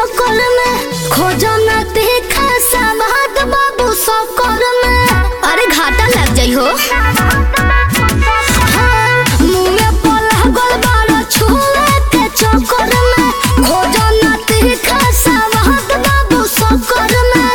चक्कर में खोजो न देखा समाद बाबू सकर में। अरे घाटा लग जाई हो। हाँ, मुँह में पला गोल बारो छुए के चक्कर में खोजो न देखा समाद बाबू सकर में।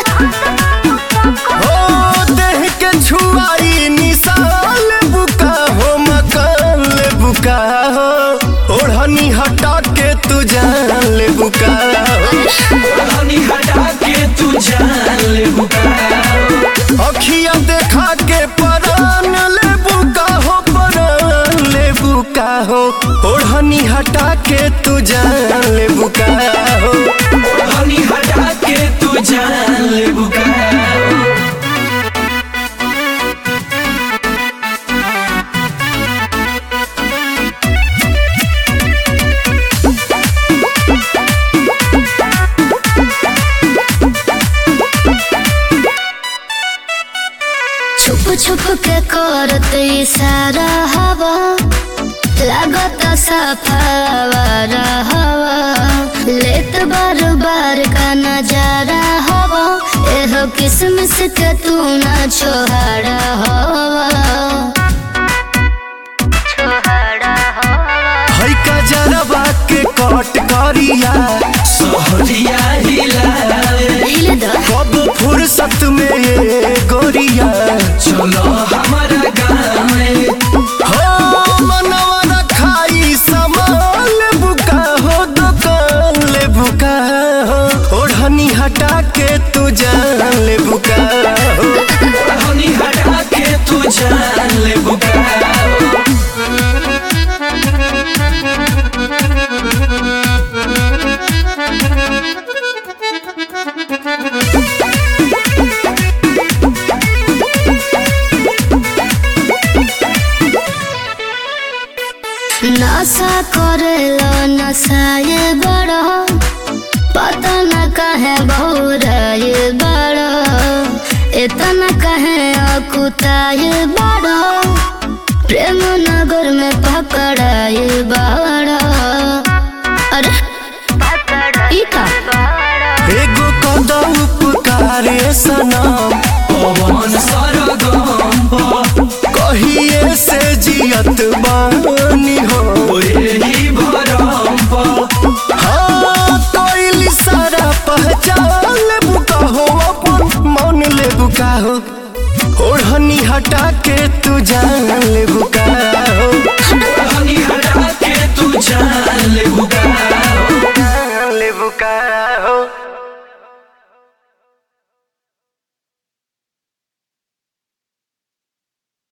हो देह के छुआई निशान बुका हो मकान ले बुका हो ओढ़नी हटा के तू जान ले बुका ओढ़नी हटा के तू जान ले बुका अखिया देखा के परान ले बुका हो परान ले बुका हो ओढ़नी हटा के तू जान ले बुका हो ओढ़नी हटा के तू जान ले बुका। छुप छुप के करत इशारा हवा लागत सफावर हवा लेत बार बार का नजारा हवा एहो किसमिस के तू ना छोहाड़ा हवा है का जरबा के कट करिया सोहरिया हिले द कब फुर्सत में ये गोरिया चलो हमारा गाँव में हो मनवा रखाई सामान ले बुका हो दुकान ले बुका हो ओढ़नी हटा के तू जान ले बुका हो ओढ़नी हटा के तू जान ले बुका। नशा करेलो नशाए बड़ा पता न कहे बहुराए बड़ा इतना कहे अकुताए बड़ा प्रेम नगर में पकड़ाए बड़ा। अरे ई का एगो कदा उपकारे सनम पवन सरगम कहिए से जियत बानी हो ही भरम हाँ कोई सारा पहचान ले बुका हो अपन मन ले बुका हो ओढ़नी हटा के तू जान ले बुका